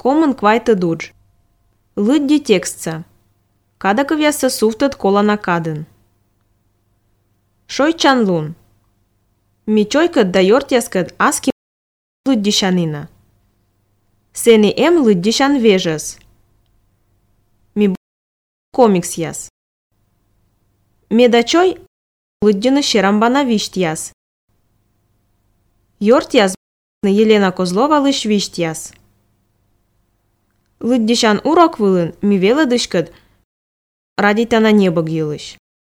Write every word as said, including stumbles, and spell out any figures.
Комын квайты дудж. Лыдди текстца. Кадаков ясы суфтат кола накадын. Шой чанлун. Мичойкат да йортяскат аски лыддишанина. Сени эм лыддишан вежас. Ми комикс яс. Медачой лыддины шерамбана вишт яс. Йорт яс Елена Козлова лыш вишт яс. Лыддишан урок вылын ми велы дышкат радитана небо гилыш.